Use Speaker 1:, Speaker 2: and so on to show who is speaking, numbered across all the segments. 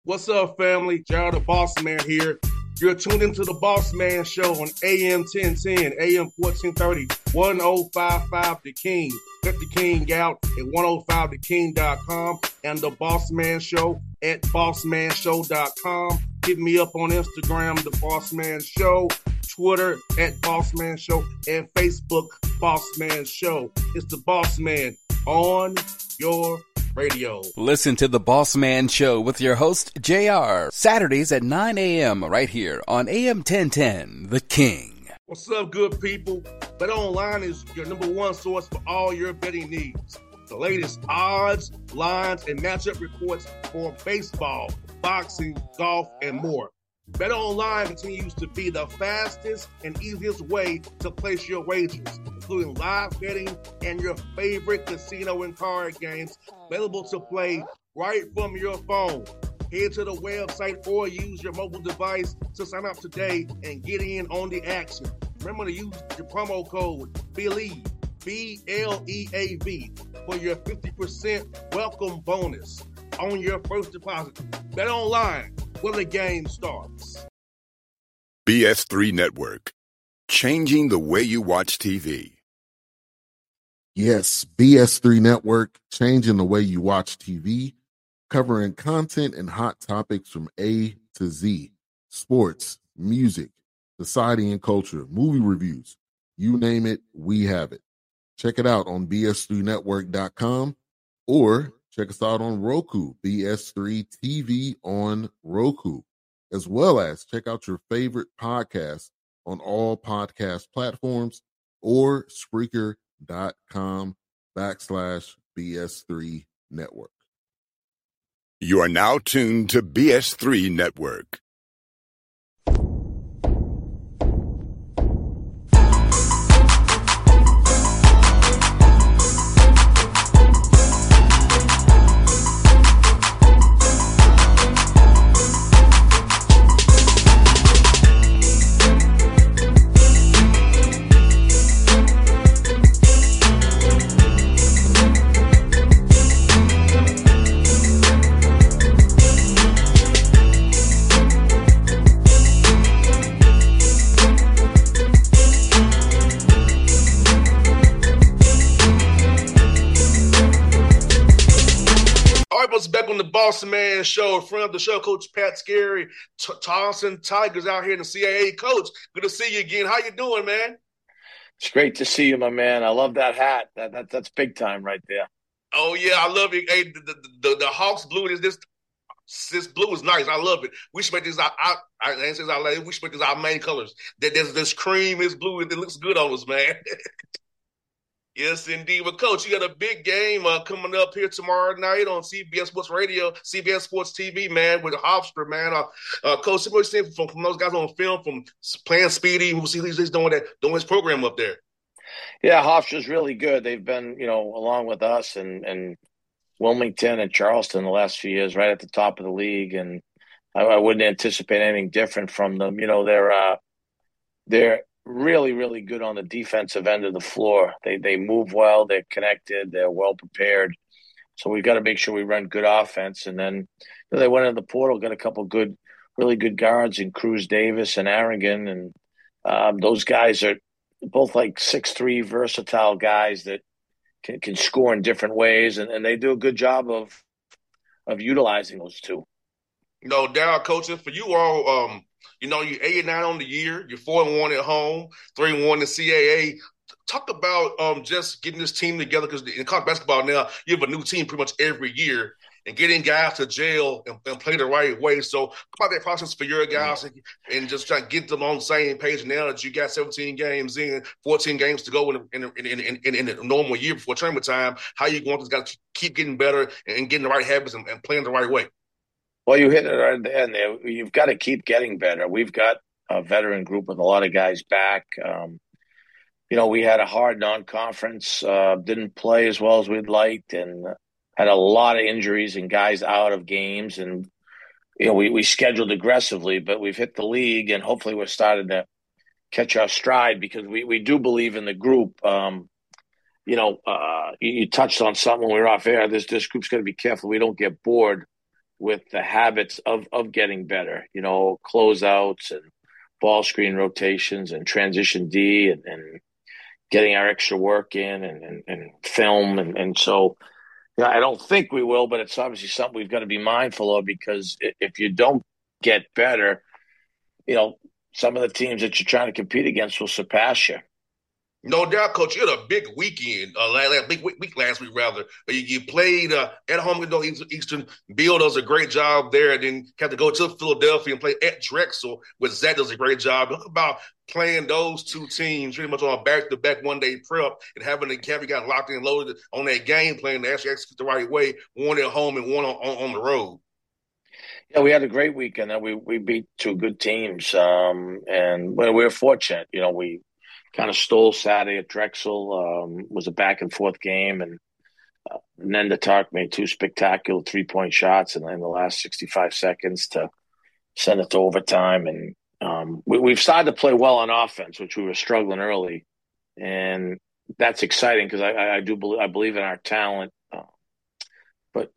Speaker 1: What's up, family? Gerald the Boss Man here. You're tuned into the Boss Man Show on AM 1010, AM 1430, 1055 The King. Let the King out at 105theking.com and the Boss Man Show at bossmanshow.com. Hit me up on Instagram, The Boss Man Show, Twitter at Boss Man Show, and Facebook, Boss Man Show. It's the Boss Man on your radio.
Speaker 2: Listen to the Boss Man Show with your host, JR, Saturdays at 9 a.m. right here on AM 1010, The King.
Speaker 1: What's up, good people? BetOnline is your number one source for all your betting needs. The latest odds, lines, and matchup reports for baseball, boxing, golf, and more. BetOnline continues to be the fastest and easiest way to place your wagers, including live betting and your favorite casino and card games available to play right from your phone. Head to the website or use your mobile device to sign up today and get in on the action. Remember to use your promo code BELIEVE, BLEAV, for your 50% welcome bonus on your first deposit. BetOnline, where the game starts.
Speaker 3: BS3 Network, changing the way you watch TV.
Speaker 4: Yes, BS3 Network, changing the way you watch TV, covering content and hot topics from A to Z, sports, music, society and culture, movie reviews, you name it, we have it. Check it out on bs3network.com or check us out on Roku, BS3 TV on Roku, as well as check out your favorite podcast on all podcast platforms or Spreaker.com/BS3 Network.
Speaker 3: You are now tuned to BS3 Network.
Speaker 1: Back on the Boss Man Show, friend of the show, Coach Pat Scary, Towson Tigers out here in the CAA. Coach, good to see you again. How you doing, man?
Speaker 5: It's great to see you, my man. I love that hat. That's big time right there.
Speaker 1: Oh yeah, I love it. Hey, the Hawks blue is this blue is nice. I love it. We should make this we should make this our main colors. This cream is blue. It looks good on us, man. Yes, indeed. Well, Coach, you got a big game coming up here tomorrow night on CBS Sports Radio, CBS Sports TV, man, with Hofstra, man. Coach, what you seen from those guys on film, from playing Speedy, who see he's doing his program up there?
Speaker 5: Yeah, Hofstra's really good. They've been, along with us and Wilmington and Charleston the last few years, right at the top of the league, and I wouldn't anticipate anything different from them. They're really, really good on the defensive end of the floor. They move well, they're connected, they're well prepared. So we've got to make sure we run good offense. And then they went in the portal, got a couple really good guards in Cruz Davis and Aragon. And those guys are both like 6'3", versatile guys that can score in different ways. And they do a good job of utilizing those two.
Speaker 1: No doubt, Coach. For you all, you're 8-9 on the year. You're 4-1 at home, 3-1 in CAA. Talk about just getting this team together, because in college basketball now, you have a new team pretty much every year, and getting guys to jail and play the right way. So, talk about that process for your guys and just try to get them on the same page now that you got 17 games in, 14 games to go in a normal year before tournament time. How you want these guys to keep getting better and getting the right habits and playing the right way?
Speaker 5: Well, you hit it right at the end there. You've got to keep getting better. We've got a veteran group with a lot of guys back. We had a hard non-conference, didn't play as well as we'd liked, and had a lot of injuries and guys out of games. And, we scheduled aggressively, but we've hit the league, and hopefully we're starting to catch our stride, because we do believe in the group. You touched on something when we were off air. This group's got to be careful we don't get bored with the habits of getting better, closeouts and ball screen rotations and transition D and getting our extra work in and film. And so I don't think we will, but it's obviously something we've got to be mindful of, because if you don't get better, some of the teams that you're trying to compete against will surpass you.
Speaker 1: No doubt, Coach. You had a big weekend, big week last week, rather. You played at home with Eastern. Bill does a great job there, and then had to go to Philadelphia and play at Drexel, where Zach does a great job. Look about playing those two teams pretty much on a back-to-back one-day prep and having the caveat locked in and loaded on that game plan to actually execute the right way, one at home and one on the road.
Speaker 5: Yeah, we had a great weekend. We beat two good teams, and we were fortunate. We kind of stole Saturday at Drexel. Was a back and forth game, and Nenda Tark made two spectacular 3-point shots in the last 65 seconds to send it to overtime. And we've started to play well on offense, which we were struggling early, and that's exciting because I believe in our talent. But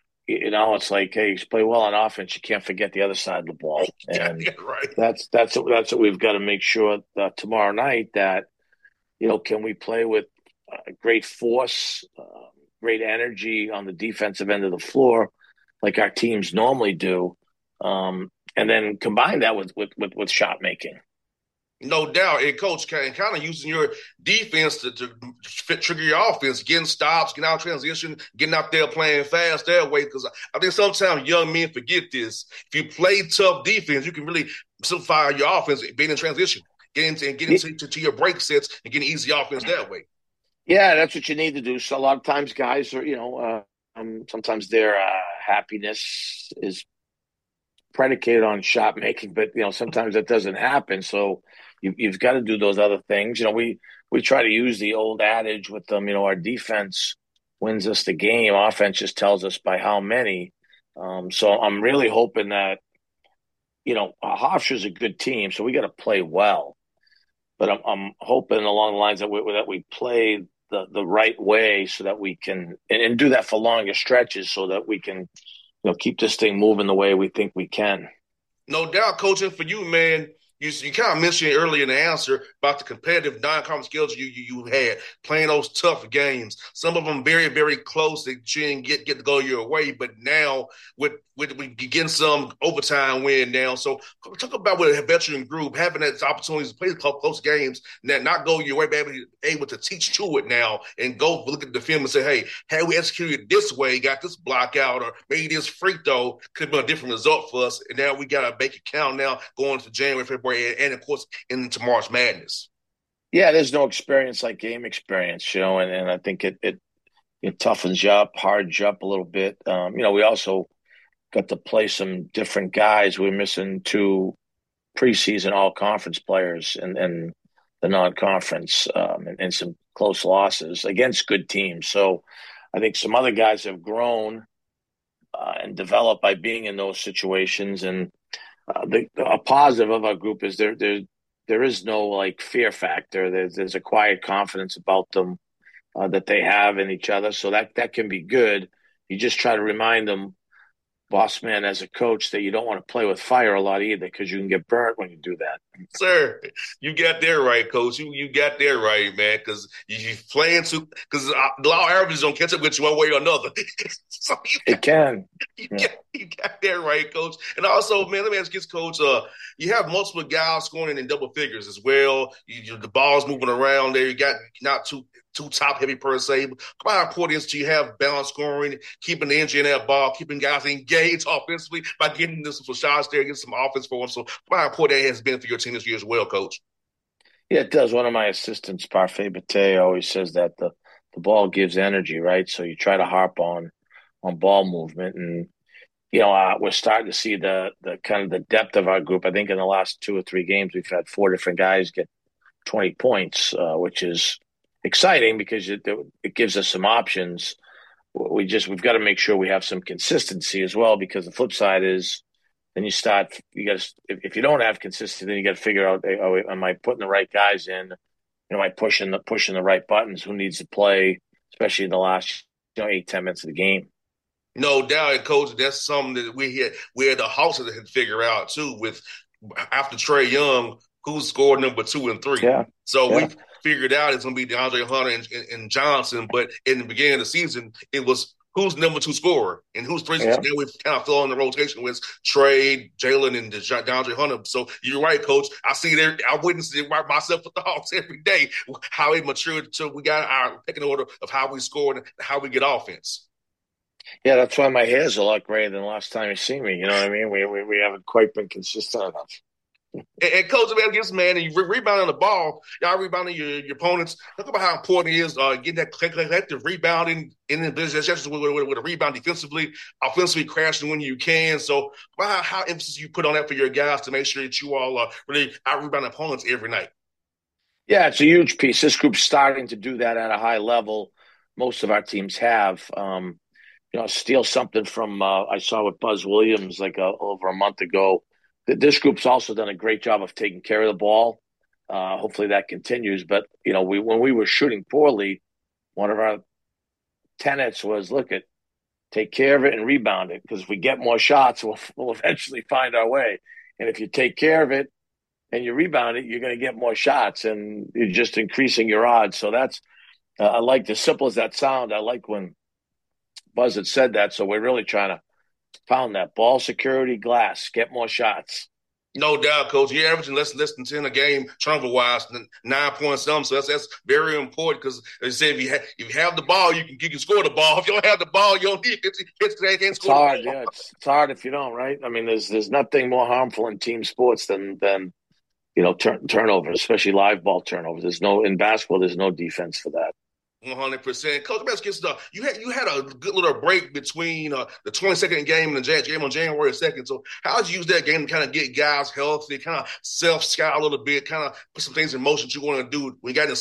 Speaker 5: it's like, hey, you play well on offense, you can't forget the other side of the ball, and
Speaker 1: right.
Speaker 5: That's what we've got to make sure tomorrow night, that can we play with great force, great energy on the defensive end of the floor, like our teams normally do, and then combine that with shot making.
Speaker 1: No doubt. And, Coach, kind of using your defense to trigger your offense, getting stops, getting out of transition, getting out there playing fast that way. Because I think sometimes young men forget this. If you play tough defense, you can really simplify your offense, being in transition, getting to your break sets and getting easy offense that way.
Speaker 5: Yeah, that's what you need to do. So a lot of times guys are, sometimes their happiness is predicated on shot making, but sometimes that doesn't happen. So you've got to do those other things. We try to use the old adage with them. Our defense wins us the game. Offense just tells us by how many. So I'm really hoping that Hofstra's a good team, so we got to play well. But I'm hoping along the lines that we play the right way, so that we can and do that for longer stretches, so that we can keep this thing moving the way we think we can.
Speaker 1: No doubt, coaching for you, man. You kind of mentioned earlier in the answer about the competitive non-conference skills you had, playing those tough games. Some of them very, very close that you didn't get to go your way. But now with we getting some overtime win now. So talk about with a veteran group, having that opportunities to play close games, not go your way, but able to teach to it now and go look at the film and say, hey, had we executed this way, got this block out, or maybe this free throw, could have been a different result for us. And now we got to make it count now going to January, February, and of course into March Madness.
Speaker 5: Yeah, there's no experience like game experience, and I think it toughens you up, hardens you up a little bit. We also got to play some different guys. We're missing two preseason all-conference players and the non-conference, and some close losses against good teams. So I think some other guys have grown and developed by being in those situations. And a positive of our group is there is no like fear factor. There's a quiet confidence about them that they have in each other. So that can be good. You just try to remind them, boss man, as a coach, that you don't want to play with fire a lot either, because you can get burnt when you do that.
Speaker 1: Sir, you got that right, Coach. You got that right, man, because you're playing too – because the law of averages don't catch up with you one way or another. So
Speaker 5: it can.
Speaker 1: You got that right, Coach. And also, man, let me ask you this, Coach. You have multiple guys scoring in double figures as well. The ball's moving around there. You got not too top-heavy per se. But how important is to have balance scoring, keeping the energy in that ball, keeping guys engaged offensively by getting some shots there, getting some offense for them. So how important that has been for your team this year as well, Coach?
Speaker 5: Yeah, it does. One of my assistants, Parfait Bate, always says that the ball gives energy, right? So you try to harp on ball movement. And, we're starting to see the kind of the depth of our group. I think in the last 2 or 3 games, we've had 4 different guys get 20 points, which is exciting because it gives us some options. We've got to make sure we have some consistency as well, because the flip side is then if you don't have consistency, then you got to figure out, am I putting the right guys in? Am I pushing the right buttons? Who needs to play, especially in the last 8-10 minutes of the game?
Speaker 1: No doubt, and coach, that's something that we had the Hawks had to figure out too. With after Trae Young, who scored number 2 and 3.
Speaker 5: Yeah,
Speaker 1: So
Speaker 5: yeah.
Speaker 1: we figured out it's going to be DeAndre Hunter and Johnson. But in the beginning of the season, it was who's number 2 scorer and who's three.
Speaker 5: Yeah.
Speaker 1: Now we've kind of fell in the rotation with Trae, Jalen, and DeAndre Hunter. So you're right, coach. I see there. I witness it right myself with the Hawks every day. How it matured until we got our pecking order of how we scored and how we get offense.
Speaker 5: Yeah, that's why my hair's a lot grayer than the last time you see me. You know what I mean? We haven't quite been consistent enough.
Speaker 1: And coach, man, against man, and you rebounding the ball, y'all rebounding your opponents. Talk about how important it is getting that collective rebounding in the business, just with a rebound defensively, offensively crashing when you can. So, how emphasis you put on that for your guys to make sure that you all really out rebound opponents every night.
Speaker 5: Yeah, it's a huge piece. This group's starting to do that at a high level. Most of our teams have. Steal something from I saw with Buzz Williams like over a month ago. This group's also done a great job of taking care of the ball. Hopefully that continues. But when we were shooting poorly, one of our tenets was take care of it and rebound it, because if we get more shots, we'll eventually find our way. And if you take care of it and you rebound it, you're going to get more shots, and you're just increasing your odds. So that's I like, as simple as that sound. I like when Buzz had said that. So we're really trying to pound that ball security, glass, get more shots.
Speaker 1: No doubt, coach. You're averaging less than 10 a game, turnover-wise, 9 points some. So that's very important because, as I said, if you have the ball, you can score the ball. If you don't have the ball, you don't need it. They can't score
Speaker 5: hard,
Speaker 1: the ball.
Speaker 5: yeah. It's hard if you don't, right? I mean, there's nothing more harmful in team sports than turnovers, especially live ball turnovers. In basketball, there's no defense for that.
Speaker 1: 100%. Coach, let's get stuff. You had a good little break between the 22nd game and the game on January 2nd. So how did you use that game to kind of get guys healthy, kind of self-scout a little bit, kind of put some things in motion that you want to do when you got in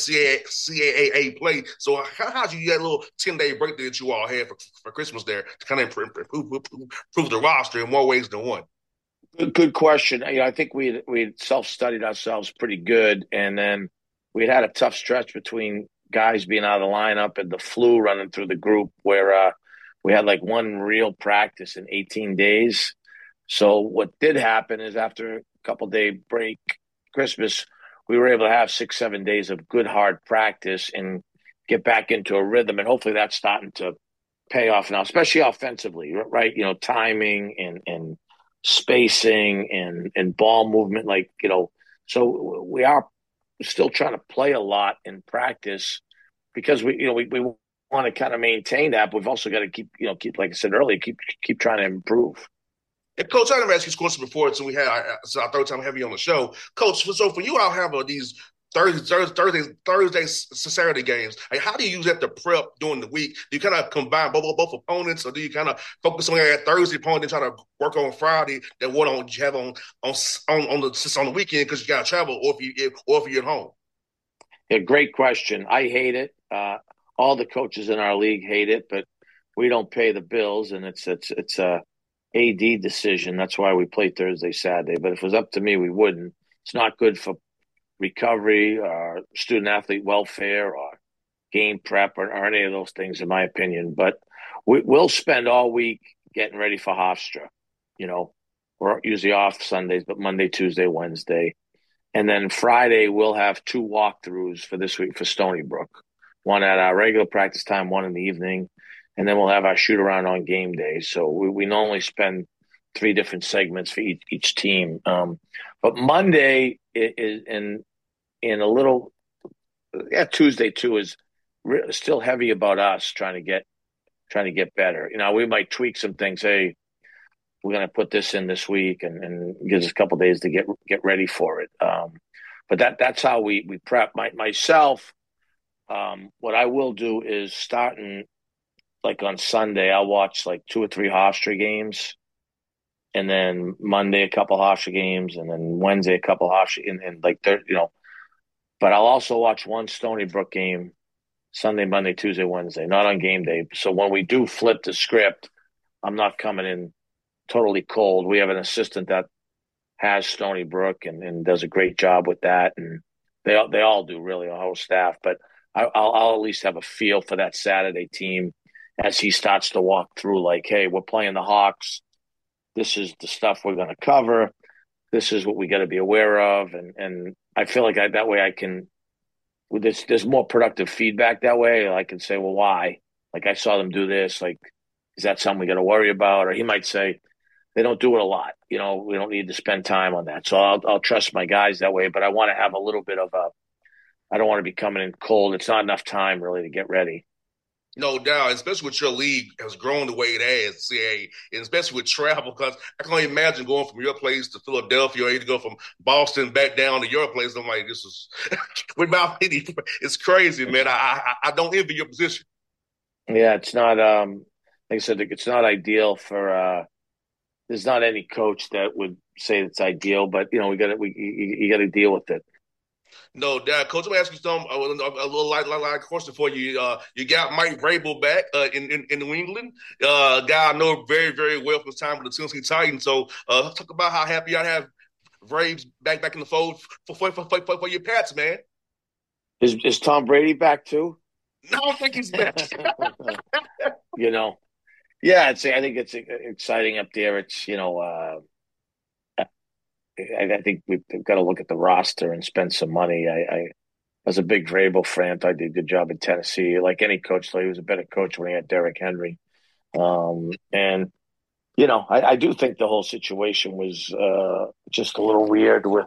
Speaker 1: CAA play? So how did you use that little 10-day break that you all had for Christmas there to kind of improve the roster in more ways than one?
Speaker 5: Good question. I think we self-studied ourselves pretty good, and then we had a tough stretch between guys being out of the lineup and the flu running through the group, where we had like one real practice in 18 days. So what did happen is, after a couple-day break, Christmas, we were able to have 6-7 days of good hard practice and get back into a rhythm. And hopefully that's starting to pay off now, especially offensively, right? Timing and spacing and ball movement, so we are still trying to play a lot in practice, because we want to kind of maintain that, but we've also got to keep like I said earlier, keep trying to improve.
Speaker 1: And Coach, I never asked you this question before, so it's our third time having you on the show, Coach. So for you, I'll have these Thursday, Saturday games. Like, how do you use that to prep during the week? Do you kind of combine both opponents, or do you kind of focus on that Thursday opponent and try to work on Friday that what you have on the weekend because you got to travel, or if you're at home?
Speaker 5: Yeah, great question. I hate it. All the coaches in our league hate it, but we don't pay the bills, and it's a AD decision. That's why we play Thursday, Saturday. But if it was up to me, we wouldn't. It's not good for recovery or student athlete welfare or game prep or any of those things, in my opinion. But we'll spend all week getting ready for Hofstra. We're usually off Sundays, but Monday, Tuesday, Wednesday. And then Friday, we'll have 2 walkthroughs for this week for Stony Brook. One at our regular practice time, one in the evening. And then we'll have our shoot around on game day. So we normally spend 3 different segments for each team. But Monday is in a little, Tuesday too is still heavy about us trying to get better. We might tweak some things. Hey, we're going to put this in this week, and gives us a couple of days to get ready for it. But that's how we prep. Myself, what I will do is, starting like on Sunday, I'll watch like 2 or 3 Hofstra games, and then Monday a couple Hofstra games, and then Wednesday a couple Hofstra, and like But I'll also watch 1 Stony Brook game Sunday, Monday, Tuesday, Wednesday, not on game day. So when we do flip the script, I'm not coming in totally cold. We have an assistant that has Stony Brook and does a great job with that, and they all do, really, our whole staff. But I'll at least have a feel for that Saturday team, as he starts to walk through, like, hey, we're playing the Hawks. This is the stuff we're going to cover. This is what we got to be aware of. And I feel like that way I can, there's more productive feedback that way. I can say, well, why? Like, I saw them do this. Like, is that something we got to worry about? Or he might say, they don't do it a lot. We don't need to spend time on that. So I'll trust my guys that way. But I want to have a little bit of I don't want to be coming in cold. It's not enough time really to get ready.
Speaker 1: No doubt, especially with your league has grown the way it has, CA, and especially with travel, because I can only imagine going from your place to Philadelphia or to go from Boston back down to your place. I'm like, this is it's crazy, man. I don't envy your position.
Speaker 5: Yeah, it's not like I said, it's not ideal for there's not any coach that would say it's ideal, but you got to deal with it.
Speaker 1: No doubt, Coach. I'm gonna ask you a little light question for you. You got Mike Vrabel back in New England, guy I know very, very well from his time with the Tennessee Titans. So talk about how happy I have Vrabes back in the fold for your Pats, man.
Speaker 5: Is Tom Brady back too?
Speaker 1: No, I don't think he's back.
Speaker 5: Yeah, I think it's exciting up there. It's I think we've got to look at the roster and spend some money. I was a big Vrabel fan. I did a good job in Tennessee. Like any coach, he was a better coach when he had Derrick Henry. And I do think the whole situation was just a little weird with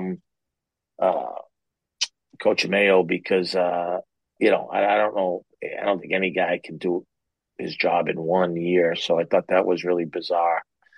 Speaker 5: Coach Mayo because I don't know. I don't think any guy can do his job in 1 year. So I thought that was really bizarre.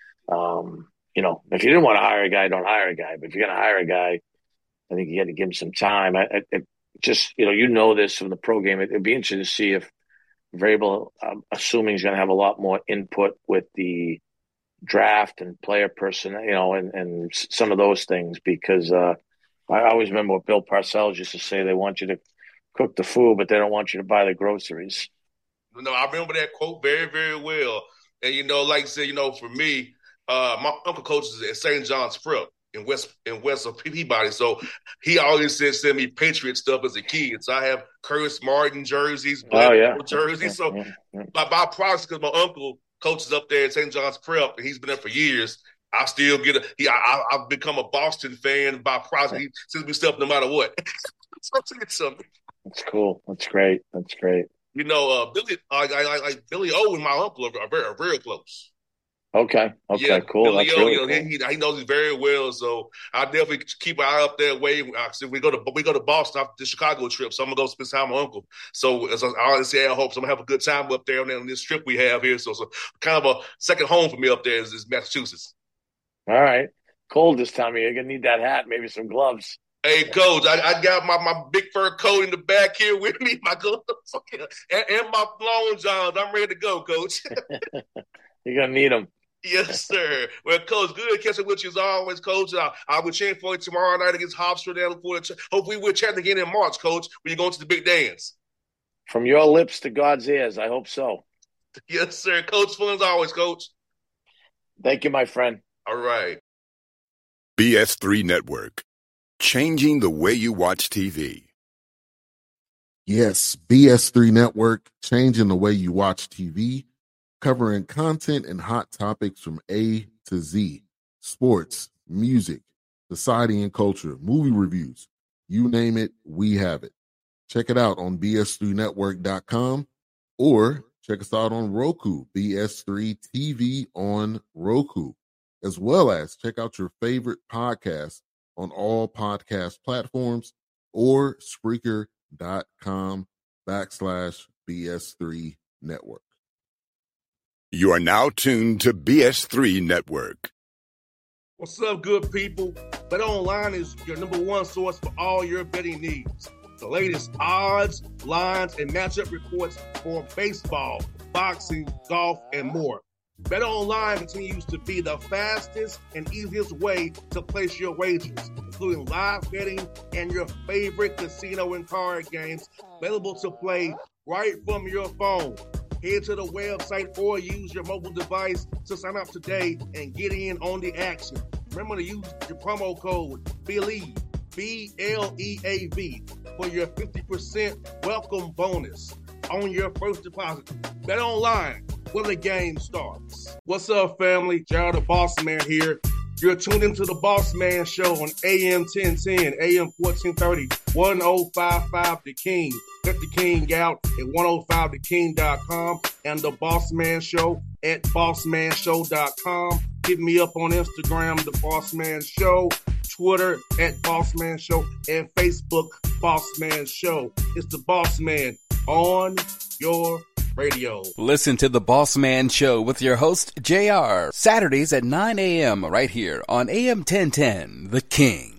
Speaker 5: If you didn't want to hire a guy, don't hire a guy. But if you're going to hire a guy, I think you got to give him some time. This from the pro game. It'd be interesting to see if Vrabel, assuming he's going to have a lot more input with the draft and player person, and some of those things. Because I always remember what Bill Parcells used to say: they want you to cook the food, but they don't want you to buy the groceries.
Speaker 1: No, I remember that quote very, very well. And like I said, for me. My uncle coaches at St. John's Prep in west of Peabody, so he always said send me Patriot stuff as a kid. So I have Curtis Martin jerseys, jerseys. So by proxy, because my uncle coaches up there at St. John's Prep, and he's been there for years. I still get I've become a Boston fan by proxy. He sends me stuff no matter what. So
Speaker 5: That's cool. That's great.
Speaker 1: Billy O and my uncle are very, very close.
Speaker 5: Okay,
Speaker 1: yeah,
Speaker 5: cool.
Speaker 1: Billy
Speaker 5: That's
Speaker 1: O,
Speaker 5: really cool.
Speaker 1: he knows it very well, so I definitely keep an eye up that way. We go to Boston after the Chicago trip, so I'm gonna go spend time with my uncle. So as I always say, I hope so I'm gonna have a good time up there on this trip we have here. So kind of a second home for me up there is Massachusetts.
Speaker 5: All right, cold this time of year. You're gonna need that hat, maybe some gloves.
Speaker 1: Hey, Coach, I got my big fur coat in the back here with me, my gloves, and my long johns. I'm ready to go, Coach.
Speaker 5: You're gonna need them.
Speaker 1: Yes, sir. Well, Coach, good catching with you as always, Coach. I will cheer for you tomorrow night against Hofstra. Hopefully we'll chat again in March, Coach, when you go to the big dance.
Speaker 5: From your lips to God's ears, I hope so.
Speaker 1: Yes, sir. Coach, fun as always, Coach.
Speaker 5: Thank you, my friend.
Speaker 1: All right.
Speaker 3: BS3 Network. Changing the way you watch TV.
Speaker 4: Yes, BS3 Network, changing the way you watch TV. Covering content and hot topics from A to Z, sports, music, society and culture, movie reviews, you name it, we have it. Check it out on bs3network.com or check us out on Roku, BS3 TV on Roku, as well as check out your favorite podcast on all podcast platforms or Spreaker.com/BS3 Network.
Speaker 3: You are now tuned to BS3 Network.
Speaker 1: What's up, good people? BetOnline is your number one source for all your betting needs. The latest odds, lines, and matchup reports for baseball, boxing, golf, and more. BetOnline continues to be the fastest and easiest way to place your wagers, including live betting and your favorite casino and card games available to play right from your phone. Head to the website or use your mobile device to sign up today and get in on the action. Remember to use your promo code BELIEVE, BLEAV, for your 50% welcome bonus. on your first deposit. Bet online when the game starts. What's up, family? Gerald the Boss Man here. You're tuned into the Boss Man Show on AM 1010, AM 1430, 1055 The King. Check The King out at 105theking.com and the Boss Man Show at bossmanshow.com. Hit me up on Instagram, The Boss Man Show, Twitter at Boss Man Show, and Facebook, Boss Man Show. It's the Boss Man on your radio.
Speaker 2: Listen to The Boss Man Show with your host, JR, Saturdays at 9 a.m. right here on AM 1010, The King.